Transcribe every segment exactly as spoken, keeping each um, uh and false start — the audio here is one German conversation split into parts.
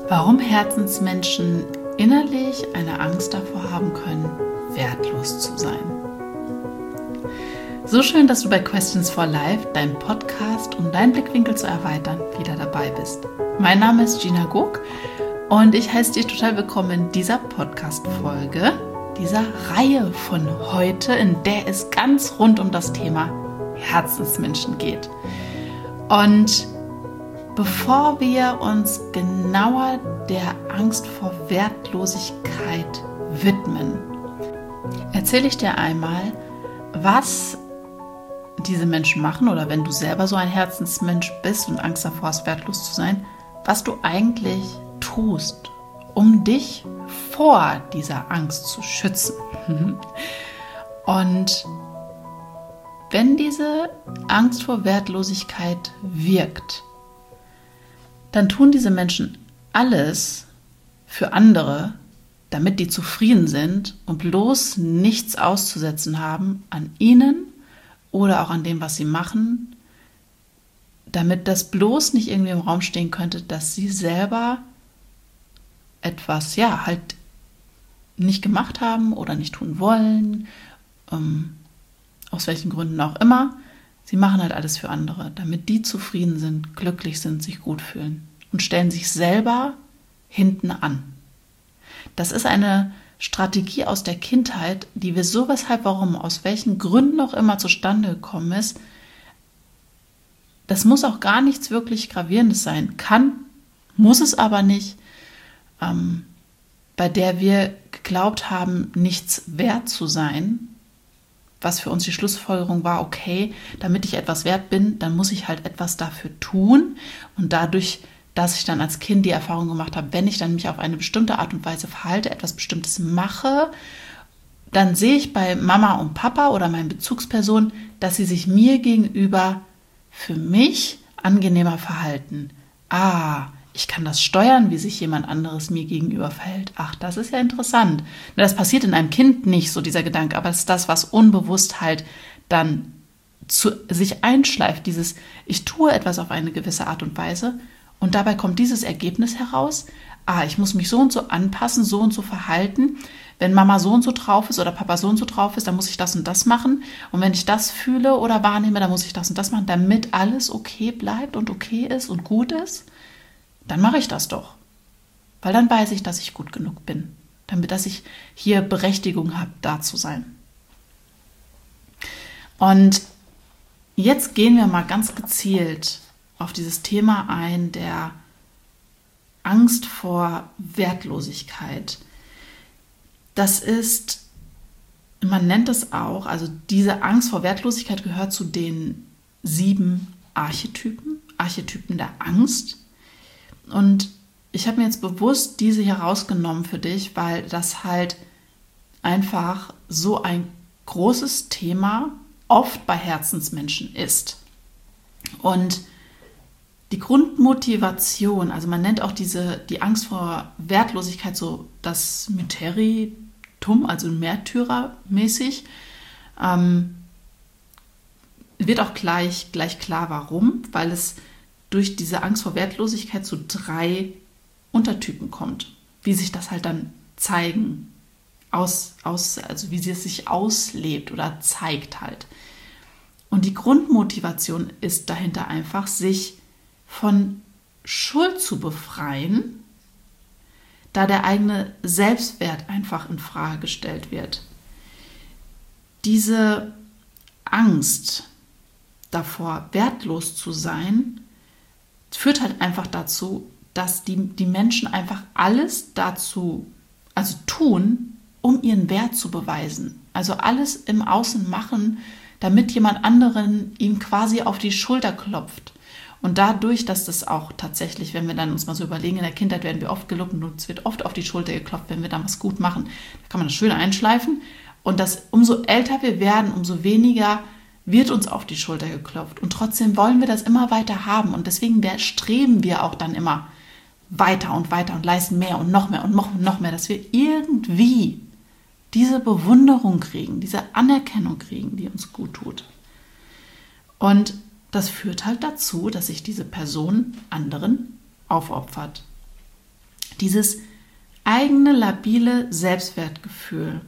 Warum Herzensmenschen innerlich eine Angst davor haben können, wertlos zu sein. So schön, dass du bei Questions for Life, deinem Podcast, um deinen Blickwinkel zu erweitern, wieder dabei bist. Mein Name ist Gina Gog und ich heiße dich total willkommen in dieser Podcast-Folge, dieser Reihe von heute, in der es ganz rund um das Thema Herzensmenschen geht. Und bevor wir uns genauer der Angst vor Wertlosigkeit widmen, erzähle ich dir einmal, was diese Menschen machen oder wenn du selber so ein Herzensmensch bist und Angst davor hast, wertlos zu sein, was du eigentlich tust, um dich vor dieser Angst zu schützen. Und wenn diese Angst vor Wertlosigkeit wirkt, dann tun diese Menschen alles für andere, damit die zufrieden sind und bloß nichts auszusetzen haben an ihnen oder auch an dem, was sie machen, damit das bloß nicht irgendwie im Raum stehen könnte, dass sie selber etwas, ja, halt nicht gemacht haben oder nicht tun wollen, ähm, aus welchen Gründen auch immer. Sie machen halt alles für andere, damit die zufrieden sind, glücklich sind, sich gut fühlen und stellen sich selber hinten an. Das ist eine Strategie aus der Kindheit, die wir so weshalb, warum, aus welchen Gründen auch immer zustande gekommen ist. Das muss auch gar nichts wirklich Gravierendes sein. Kann, muss es aber nicht, ähm, bei der wir geglaubt haben, nichts wert zu sein, was für uns die Schlussfolgerung war, okay, damit ich etwas wert bin, dann muss ich halt etwas dafür tun. Und dadurch, dass ich dann als Kind die Erfahrung gemacht habe, wenn ich dann mich auf eine bestimmte Art und Weise verhalte, etwas Bestimmtes mache, dann sehe ich bei Mama und Papa oder meinen Bezugspersonen, dass sie sich mir gegenüber für mich angenehmer verhalten. Ah, ich kann das steuern, wie sich jemand anderes mir gegenüber verhält. Ach, das ist ja interessant. Das passiert in einem Kind nicht, so dieser Gedanke, aber es ist das, was unbewusst halt dann zu sich einschleift, dieses, ich tue etwas auf eine gewisse Art und Weise und dabei kommt dieses Ergebnis heraus, ah, ich muss mich so und so anpassen, so und so verhalten. Wenn Mama so und so drauf ist oder Papa so und so drauf ist, dann muss ich das und das machen. Und wenn ich das fühle oder wahrnehme, dann muss ich das und das machen, damit alles okay bleibt und okay ist und gut ist. Dann mache ich das doch. Weil dann weiß ich, dass ich gut genug bin. Damit, dass ich hier Berechtigung habe, da zu sein. Und jetzt gehen wir mal ganz gezielt auf dieses Thema ein, der Angst vor Wertlosigkeit. Das ist, man nennt es auch, also diese Angst vor Wertlosigkeit gehört zu den sieben Archetypen, Archetypen der Angst. Und ich habe mir jetzt bewusst diese hier rausgenommen für dich, weil das halt einfach so ein großes Thema oft bei Herzensmenschen ist. Und die Grundmotivation, also man nennt auch diese, die Angst vor Wertlosigkeit so das Myteritum, also Märtyrermäßig, ähm, wird auch gleich, gleich klar, warum, weil es durch diese Angst vor Wertlosigkeit zu drei Untertypen kommt, wie sich das halt dann zeigen, aus, aus, also wie sie es sich auslebt oder zeigt halt. Und die Grundmotivation ist dahinter einfach, sich von Schuld zu befreien, da der eigene Selbstwert einfach in Frage gestellt wird. Diese Angst davor, wertlos zu sein, führt halt einfach dazu, dass die, die Menschen einfach alles dazu, also tun, um ihren Wert zu beweisen. Also alles im Außen machen, damit jemand anderen ihm quasi auf die Schulter klopft. Und dadurch, dass das auch tatsächlich, wenn wir dann uns mal so überlegen, in der Kindheit werden wir oft gelobt und uns wird oft auf die Schulter geklopft, wenn wir dann was gut machen. Da kann man das schön einschleifen. Und dass umso älter wir werden, umso weniger wird uns auf die Schulter geklopft. Und trotzdem wollen wir das immer weiter haben. Und deswegen streben wir auch dann immer weiter und weiter und leisten mehr und noch mehr und noch, noch mehr, dass wir irgendwie diese Bewunderung kriegen, diese Anerkennung kriegen, die uns gut tut. Und das führt halt dazu, dass sich diese Person anderen aufopfert. Dieses eigene labile Selbstwertgefühl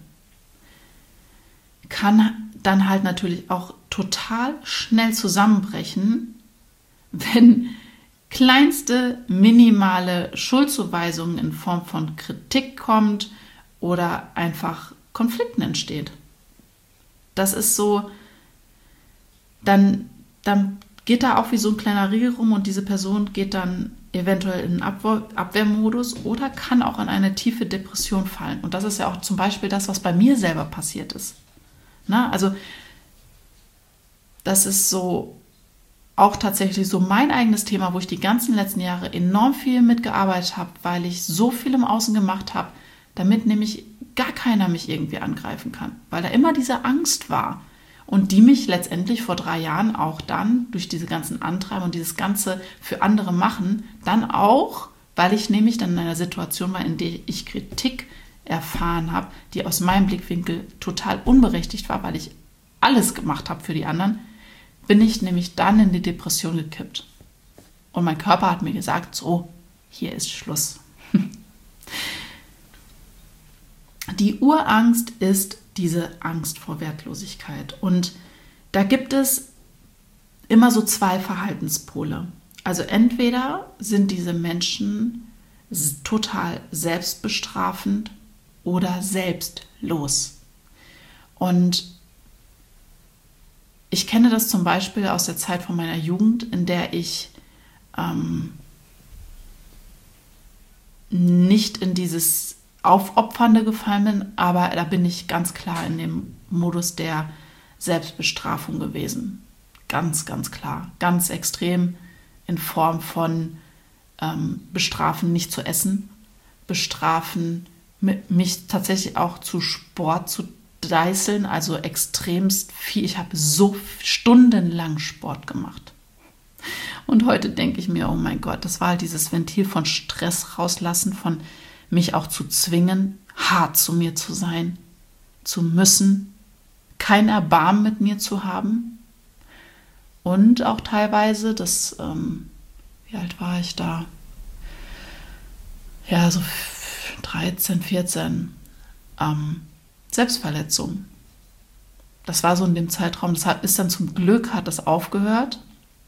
kann dann halt natürlich auch total schnell zusammenbrechen, wenn kleinste minimale Schuldzuweisungen in Form von Kritik kommt oder einfach Konflikten entsteht. Das ist so, dann, dann geht da auch wie so ein kleiner Riegel rum und diese Person geht dann eventuell in einen Abwehr, Abwehrmodus oder kann auch in eine tiefe Depression fallen. Und das ist ja auch zum Beispiel das, was bei mir selber passiert ist. Na, also das ist so auch tatsächlich so mein eigenes Thema, wo ich die ganzen letzten Jahre enorm viel mitgearbeitet habe, weil ich so viel im Außen gemacht habe, damit nämlich gar keiner mich irgendwie angreifen kann, weil da immer diese Angst war und die mich letztendlich vor drei Jahren auch dann durch diese ganzen Antreiber und dieses Ganze für andere machen, dann auch, weil ich nämlich dann in einer Situation war, in der ich Kritik erfahren habe, die aus meinem Blickwinkel total unberechtigt war, weil ich alles gemacht habe für die anderen, bin ich nämlich dann in die Depression gekippt. Und mein Körper hat mir gesagt, so, hier ist Schluss. Die Urangst ist diese Angst vor Wertlosigkeit. Und da gibt es immer so zwei Verhaltenspole. Also entweder sind diese Menschen total selbstbestrafend oder selbstlos. Und ich kenne das zum Beispiel aus der Zeit von meiner Jugend, in der ich ähm, nicht in dieses Aufopfernde gefallen bin, aber da bin ich ganz klar in dem Modus der Selbstbestrafung gewesen. Ganz, ganz klar. Ganz extrem in Form von ähm, bestrafen, nicht zu essen, bestrafen, mich tatsächlich auch zu Sport zu deißeln, also extremst viel. Ich habe so stundenlang Sport gemacht. Und heute denke ich mir, oh mein Gott, das war halt dieses Ventil von Stress rauslassen, von mich auch zu zwingen, hart zu mir zu sein, zu müssen, kein Erbarmen mit mir zu haben. Und auch teilweise, das, ähm, wie alt war ich da? Ja, so dreizehn, vierzehn, ähm, Selbstverletzung. Das war so in dem Zeitraum, das hat, ist dann zum Glück, hat das aufgehört.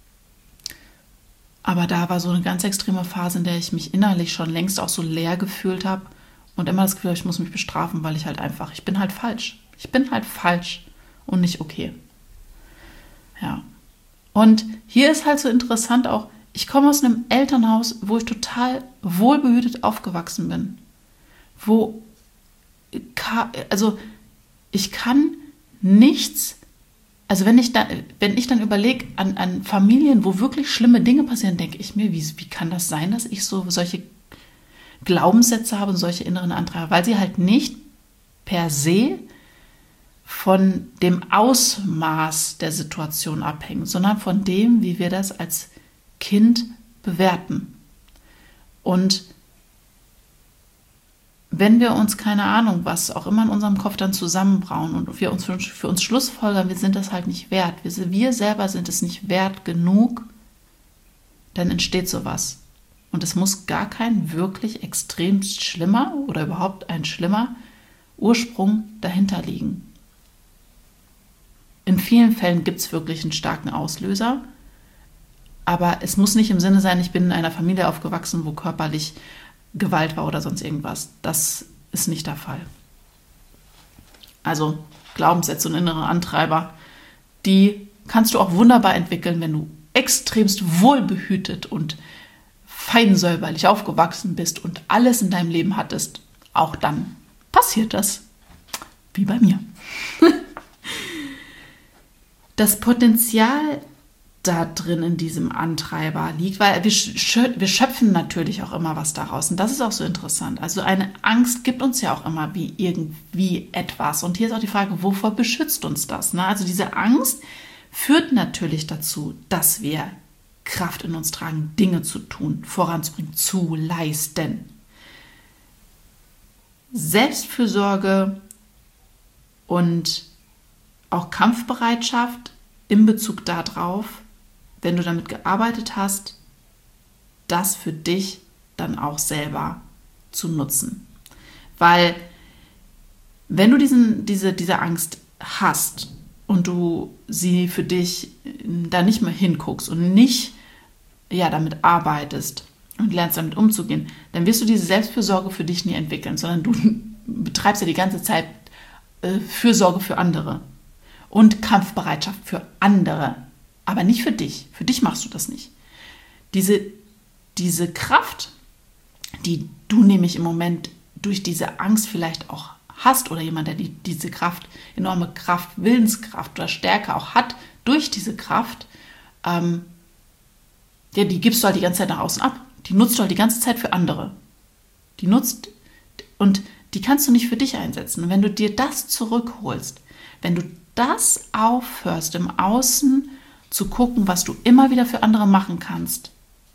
Aber da war so eine ganz extreme Phase, in der ich mich innerlich schon längst auch so leer gefühlt habe und immer das Gefühl habe, ich muss mich bestrafen, weil ich halt einfach, ich bin halt falsch. Ich bin halt falsch und nicht okay. Ja. Und hier ist halt so interessant auch, ich komme aus einem Elternhaus, wo ich total wohlbehütet aufgewachsen bin. Wo, also ich kann nichts, also wenn ich, da, wenn ich dann überlege an, an Familien, wo wirklich schlimme Dinge passieren, denke ich mir, wie, wie kann das sein, dass ich so solche Glaubenssätze habe und solche inneren Antreiber, weil sie halt nicht per se von dem Ausmaß der Situation abhängen, sondern von dem, wie wir das als Kind bewerten. Und wenn wir uns, keine Ahnung, was auch immer in unserem Kopf dann zusammenbrauen und wir uns für, für uns schlussfolgern, wir sind das halt nicht wert, wir, wir selber sind es nicht wert genug, dann entsteht sowas. Und es muss gar kein wirklich extrem schlimmer oder überhaupt ein schlimmer Ursprung dahinter liegen. In vielen Fällen gibt es wirklich einen starken Auslöser, aber es muss nicht im Sinne sein, ich bin in einer Familie aufgewachsen, wo körperlich Gewalt war oder sonst irgendwas. Das ist nicht der Fall. Also Glaubenssätze und innere Antreiber, die kannst du auch wunderbar entwickeln, wenn du extremst wohlbehütet und feinsäuberlich aufgewachsen bist und alles in deinem Leben hattest. Auch dann passiert das, wie bei mir. Das Potenzial da drin in diesem Antreiber liegt, weil wir, schö- wir schöpfen natürlich auch immer was daraus und das ist auch so interessant. Also eine Angst gibt uns ja auch immer wie irgendwie etwas und hier ist auch die Frage, wovor beschützt uns das? Ne? Also diese Angst führt natürlich dazu, dass wir Kraft in uns tragen, Dinge zu tun, voranzubringen, zu leisten. Selbstfürsorge und auch Kampfbereitschaft in Bezug darauf, wenn du damit gearbeitet hast, das für dich dann auch selber zu nutzen. Weil wenn du diesen, diese, diese Angst hast und du sie für dich da nicht mehr hinguckst und nicht ja, damit arbeitest und lernst damit umzugehen, dann wirst du diese Selbstfürsorge für dich nie entwickeln, sondern du betreibst ja die ganze Zeit äh, Fürsorge für andere und Kampfbereitschaft für andere, aber nicht für dich. Für dich machst du das nicht. Diese, diese Kraft, die du nämlich im Moment durch diese Angst vielleicht auch hast oder jemand, der die, diese Kraft, enorme Kraft, Willenskraft oder Stärke auch hat, durch diese Kraft, ähm, ja, die gibst du halt die ganze Zeit nach außen ab. Die nutzt du halt die ganze Zeit für andere. Die nutzt und die kannst du nicht für dich einsetzen. Und wenn du dir das zurückholst, wenn du das aufhörst, im Außen zu gucken, was du immer wieder für andere machen kannst,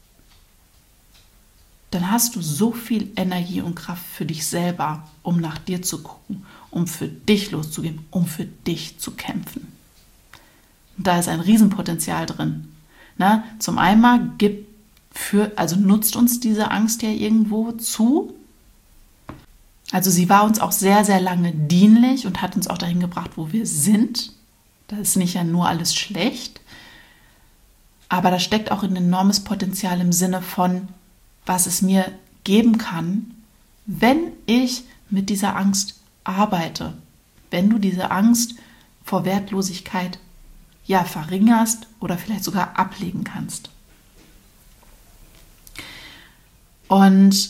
dann hast du so viel Energie und Kraft für dich selber, um nach dir zu gucken, um für dich loszugehen, um für dich zu kämpfen. Und da ist ein Riesenpotenzial drin. Na, zum einen gibt für, also nutzt uns diese Angst ja irgendwo zu. Also sie war uns auch sehr, sehr lange dienlich und hat uns auch dahin gebracht, wo wir sind. Das ist nicht ja nur alles schlecht. Aber da steckt auch ein enormes Potenzial im Sinne von, was es mir geben kann, wenn ich mit dieser Angst arbeite. Wenn du diese Angst vor Wertlosigkeit ja verringerst oder vielleicht sogar ablegen kannst. Und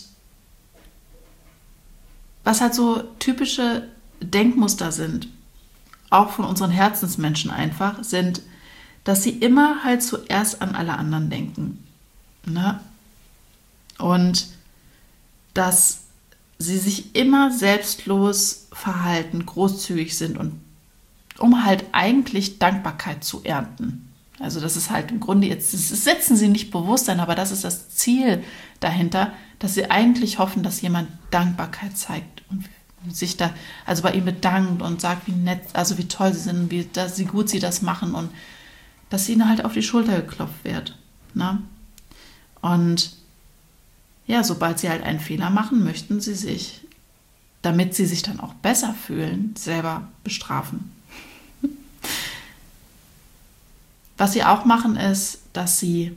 was halt so typische Denkmuster sind, auch von unseren Herzensmenschen einfach, sind, dass sie immer halt zuerst an alle anderen denken. Ne? Und dass sie sich immer selbstlos verhalten, großzügig sind und um halt eigentlich Dankbarkeit zu ernten. Also das ist halt im Grunde jetzt, das setzen sie nicht bewusst ein, aber das ist das Ziel dahinter, dass sie eigentlich hoffen, dass jemand Dankbarkeit zeigt und sich da, also bei ihm bedankt und sagt, wie nett, also wie toll sie sind, wie, dass, wie gut sie das machen und dass ihnen halt auf die Schulter geklopft wird. Ne? Und ja, sobald sie halt einen Fehler machen, möchten sie sich, damit sie sich dann auch besser fühlen, selber bestrafen. Was sie auch machen, ist, dass sie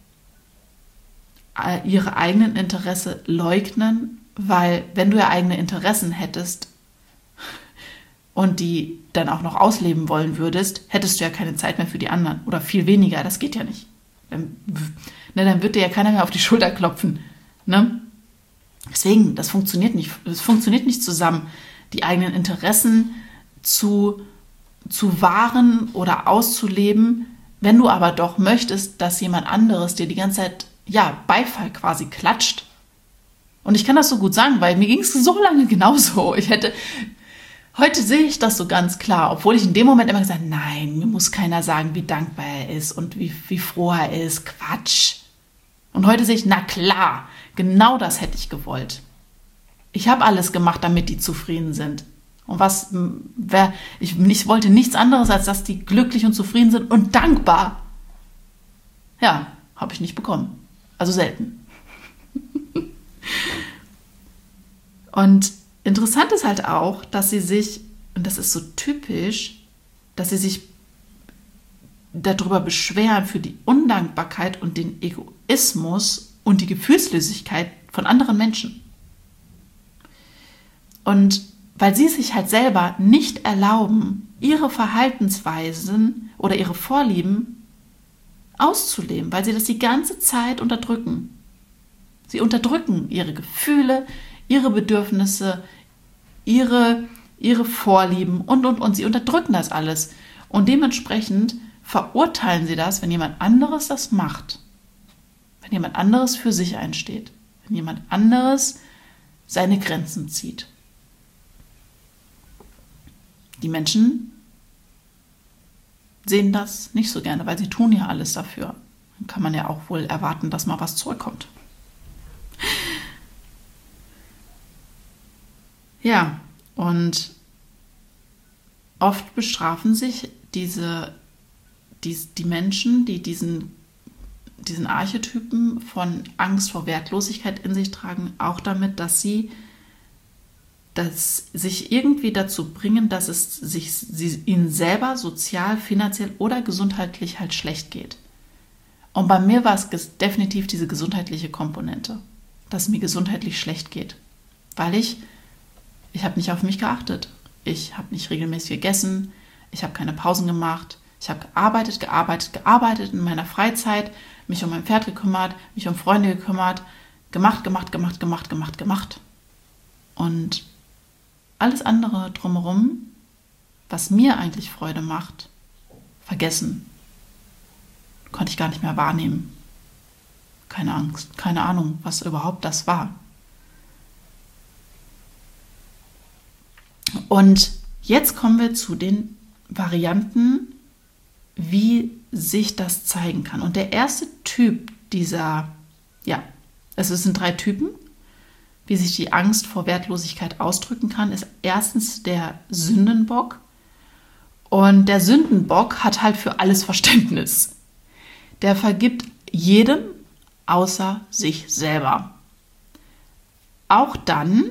ihre eigenen Interessen leugnen, weil wenn du ja eigene Interessen hättest und die dann auch noch ausleben wollen würdest, hättest du ja keine Zeit mehr für die anderen oder viel weniger, das geht ja nicht. Dann, ne, dann wird dir ja keiner mehr auf die Schulter klopfen. Ne? Deswegen, das funktioniert nicht. Es funktioniert nicht zusammen, die eigenen Interessen zu, zu wahren oder auszuleben. Wenn du aber doch möchtest, dass jemand anderes dir die ganze Zeit ja, Beifall quasi klatscht. Und ich kann das so gut sagen, weil mir ging es so lange genauso. Ich hätte, heute sehe ich das so ganz klar, obwohl ich in dem Moment immer gesagt habe, nein, mir muss keiner sagen, wie dankbar er ist und wie, wie froh er ist. Quatsch. Und heute sehe ich, na klar, genau das hätte ich gewollt. Ich habe alles gemacht, damit die zufrieden sind. Und was, wer, ich, ich wollte nichts anderes, als dass die glücklich und zufrieden sind und dankbar. Ja, habe ich nicht bekommen. Also selten. Und interessant ist halt auch, dass sie sich, und das ist so typisch, dass sie sich darüber beschweren für die Undankbarkeit und den Egoismus und die Gefühlslosigkeit von anderen Menschen. Und weil sie sich halt selber nicht erlauben, ihre Verhaltensweisen oder ihre Vorlieben auszuleben, weil sie das die ganze Zeit unterdrücken. Sie unterdrücken ihre Gefühle, ihre Bedürfnisse, ihre, ihre Vorlieben und, und, und. Sie unterdrücken das alles. Und dementsprechend verurteilen sie das, wenn jemand anderes das macht. Wenn jemand anderes für sich einsteht. Wenn jemand anderes seine Grenzen zieht. Die Menschen sehen das nicht so gerne, weil sie tun ja alles dafür. Dann kann man ja auch wohl erwarten, dass mal was zurückkommt. Ja, und oft bestrafen sich diese, die, die Menschen, die diesen, diesen Archetypen von Angst vor Wertlosigkeit in sich tragen, auch damit, dass sie dass sich irgendwie dazu bringen, dass es sich sie, ihnen selber sozial, finanziell oder gesundheitlich halt schlecht geht. Und bei mir war es definitiv diese gesundheitliche Komponente, dass es mir gesundheitlich schlecht geht, weil ich, ich habe nicht auf mich geachtet. Ich habe nicht regelmäßig gegessen, ich habe keine Pausen gemacht, ich habe gearbeitet, gearbeitet, gearbeitet in meiner Freizeit, mich um mein Pferd gekümmert, mich um Freunde gekümmert, gemacht, gemacht, gemacht, gemacht, gemacht, gemacht. Und alles andere drumherum, was mir eigentlich Freude macht, vergessen. Konnte ich gar nicht mehr wahrnehmen. Keine Angst, keine Ahnung, was überhaupt das war. Und jetzt kommen wir zu den Varianten, wie sich das zeigen kann. Und der erste Typ dieser, ja, es sind drei Typen, wie sich die Angst vor Wertlosigkeit ausdrücken kann, ist erstens der Sündenbock. Und der Sündenbock hat halt für alles Verständnis. Der vergibt jedem außer sich selber. Auch dann,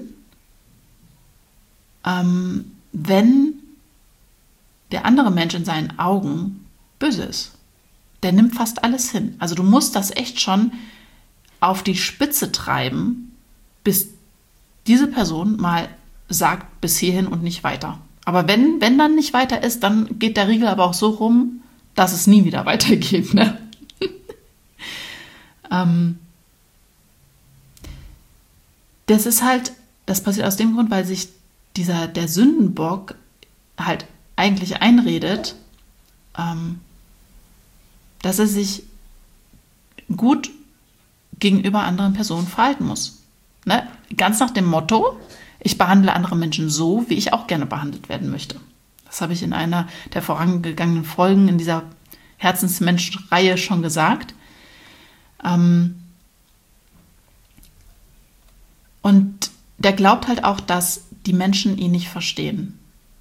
ähm, wenn der andere Mensch in seinen Augen böse ist. Der nimmt fast alles hin. Also du musst das echt schon auf die Spitze treiben, bis diese Person mal sagt, bis hierhin und nicht weiter. Aber wenn, wenn dann nicht weiter ist, dann geht der Riegel aber auch so rum, dass es nie wieder weitergeht. Ne? ähm, das ist halt, das passiert aus dem Grund, weil sich dieser, der Sündenbock halt eigentlich einredet, ähm, dass er sich gut gegenüber anderen Personen verhalten muss. Ne? Ganz nach dem Motto, ich behandle andere Menschen so, wie ich auch gerne behandelt werden möchte. Das habe ich in einer der vorangegangenen Folgen in dieser Herzensmenschen-Reihe schon gesagt. Ähm und der glaubt halt auch, dass die Menschen ihn nicht verstehen.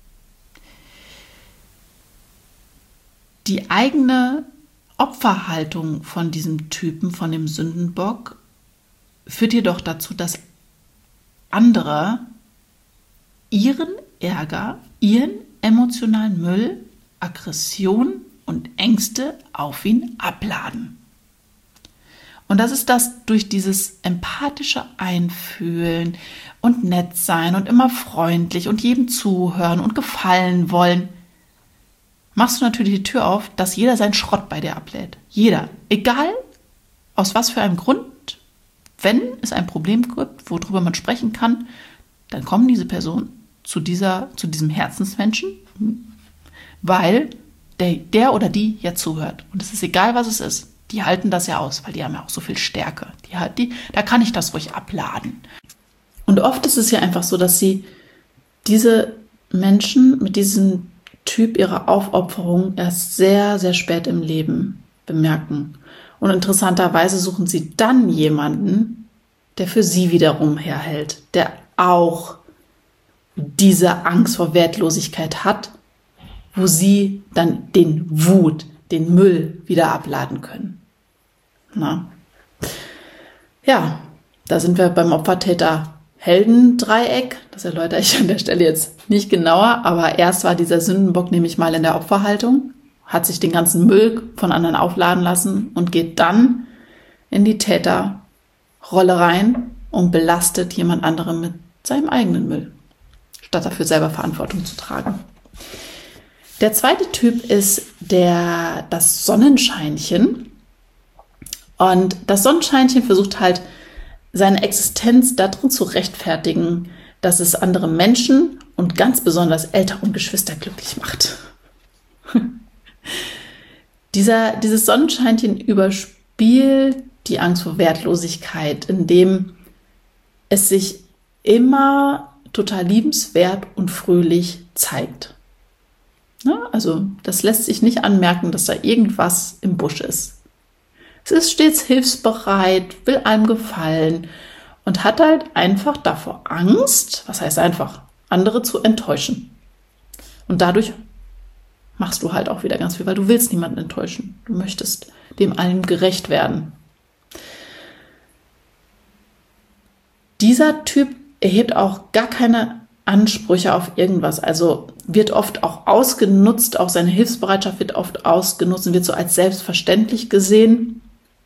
Die eigene Opferhaltung von diesem Typen, von dem Sündenbock, führt jedoch dazu, dass andere ihren Ärger, ihren emotionalen Müll, Aggression und Ängste auf ihn abladen. Und das ist das durch dieses empathische Einfühlen und nett sein und immer freundlich und jedem zuhören und gefallen wollen, machst du natürlich die Tür auf, dass jeder seinen Schrott bei dir ablädt. Jeder. Egal aus was für einem Grund. Wenn es ein Problem gibt, worüber man sprechen kann, dann kommen diese Personen zu, dieser, zu diesem Herzensmenschen, weil der, der oder die ja zuhört. Und es ist egal, was es ist. Die halten das ja aus, weil die haben ja auch so viel Stärke. Die, die, da kann ich das ruhig abladen. Und oft ist es ja einfach so, dass sie diese Menschen mit diesem Typ ihrer Aufopferung erst sehr, sehr spät im Leben bemerken. Und interessanterweise suchen sie dann jemanden, der für sie wiederum herhält, der auch diese Angst vor Wertlosigkeit hat, wo sie dann den Wut, den Müll wieder abladen können. Na? Ja, da sind wir beim Opfer-Täter-Helden-Dreieck. Das erläutere ich an der Stelle jetzt nicht genauer, aber erst war dieser Sündenbock nämlich mal in der Opferhaltung, hat sich den ganzen Müll von anderen aufladen lassen und geht dann in die Täterrolle rein und belastet jemand anderen mit seinem eigenen Müll, statt dafür selber Verantwortung zu tragen. Der zweite Typ ist der, das Sonnenscheinchen. Und das Sonnenscheinchen versucht halt, seine Existenz darin zu rechtfertigen, dass es andere Menschen und ganz besonders Eltern und Geschwister glücklich macht. Dieser, dieses Sonnenscheinchen überspielt die Angst vor Wertlosigkeit, indem es sich immer total liebenswert und fröhlich zeigt. Ja, also das lässt sich nicht anmerken, dass da irgendwas im Busch ist. Es ist stets hilfsbereit, will einem gefallen und hat halt einfach davor Angst, was heißt einfach, andere zu enttäuschen. Und dadurch machst du halt auch wieder ganz viel, weil du willst niemanden enttäuschen. Du möchtest dem allem gerecht werden. Dieser Typ erhebt auch gar keine Ansprüche auf irgendwas, also wird oft auch ausgenutzt, auch seine Hilfsbereitschaft wird oft ausgenutzt und wird so als selbstverständlich gesehen.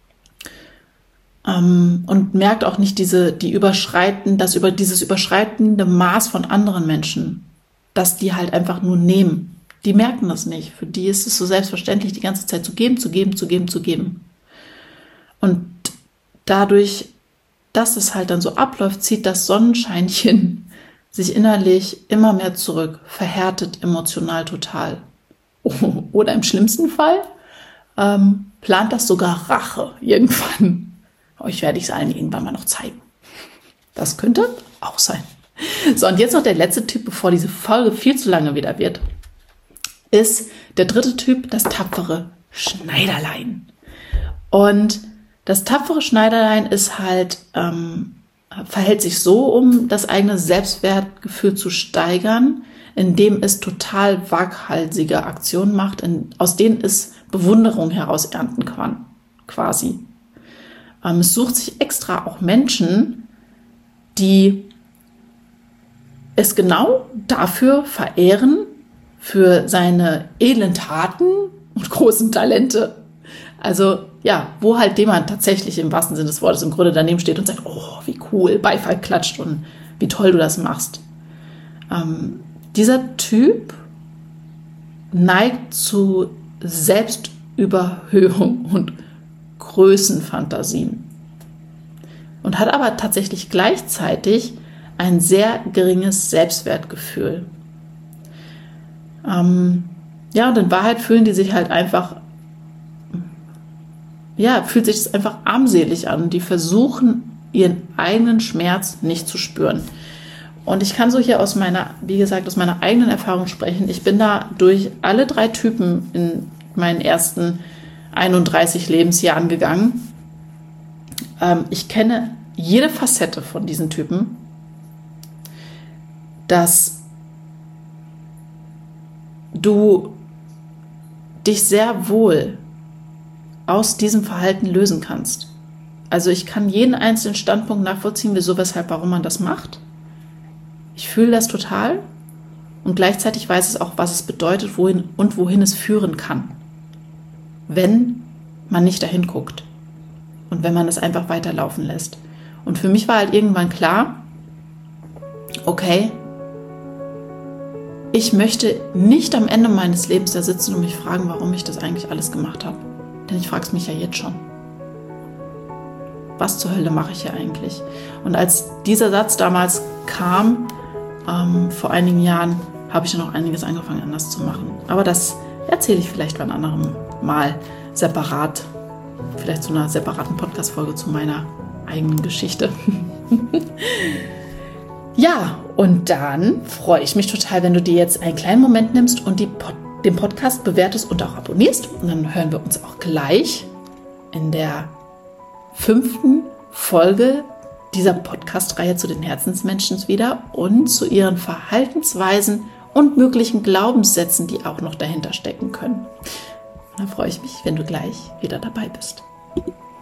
Ähm, und merkt auch nicht diese, die überschreiten, das über dieses überschreitende Maß von anderen Menschen, dass die halt einfach nur nehmen. Die merken das nicht. Für die ist es so selbstverständlich, die ganze Zeit zu geben, zu geben, zu geben, zu geben. Und dadurch, dass es halt dann so abläuft, zieht das Sonnenscheinchen sich innerlich immer mehr zurück, verhärtet emotional total. Oder im schlimmsten Fall ähm, plant das sogar Rache irgendwann. Euch werde ich es allen irgendwann mal noch zeigen. Das könnte auch sein. So, und jetzt noch der letzte Typ, bevor diese Folge viel zu lange wieder wird, ist der dritte Typ, das tapfere Schneiderlein. Und das tapfere Schneiderlein ist halt, ähm, verhält sich so, um das eigene Selbstwertgefühl zu steigern, indem es total waghalsige Aktionen macht, in, aus denen es Bewunderung heraus ernten kann, quasi. Ähm, es sucht sich extra auch Menschen, die es genau dafür verehren, für seine edlen Taten und großen Talente. Also ja, wo halt jemand tatsächlich im wahrsten Sinne des Wortes im Grunde daneben steht und sagt, oh, wie cool, Beifall klatscht und wie toll du das machst. Ähm, dieser Typ neigt zu Selbstüberhöhung und Größenfantasien und hat aber tatsächlich gleichzeitig ein sehr geringes Selbstwertgefühl. Ähm, ja, und in Wahrheit fühlen die sich halt einfach, ja, fühlt sich das einfach armselig an. Die versuchen, ihren eigenen Schmerz nicht zu spüren. Und ich kann so hier aus meiner, wie gesagt, aus meiner eigenen Erfahrung sprechen. Ich bin da durch alle drei Typen in meinen ersten einunddreißig Lebensjahren gegangen. Ähm, ich kenne jede Facette von diesen Typen, dass du dich sehr wohl aus diesem Verhalten lösen kannst. Also ich kann jeden einzelnen Standpunkt nachvollziehen, wieso, weshalb, warum man das macht. Ich fühle das total und gleichzeitig weiß es auch, was es bedeutet, wohin und wohin es führen kann, wenn man nicht dahin guckt und wenn man es einfach weiterlaufen lässt. Und für mich war halt irgendwann klar, okay, ich möchte nicht am Ende meines Lebens da sitzen und mich fragen, warum ich das eigentlich alles gemacht habe. Denn ich frage es mich ja jetzt schon. Was zur Hölle mache ich hier eigentlich? Und als dieser Satz damals kam, ähm, vor einigen Jahren, habe ich dann auch einiges angefangen anders zu machen. Aber das erzähle ich vielleicht beim anderen Mal separat. Vielleicht zu einer separaten Podcast-Folge zu meiner eigenen Geschichte. Ja, und dann freue ich mich total, wenn du dir jetzt einen kleinen Moment nimmst und die Pod- den Podcast bewertest und auch abonnierst. Und dann hören wir uns auch gleich in der fünften Folge dieser Podcast-Reihe zu den Herzensmenschen wieder und zu ihren Verhaltensweisen und möglichen Glaubenssätzen, die auch noch dahinter stecken können. Und dann freue ich mich, wenn du gleich wieder dabei bist.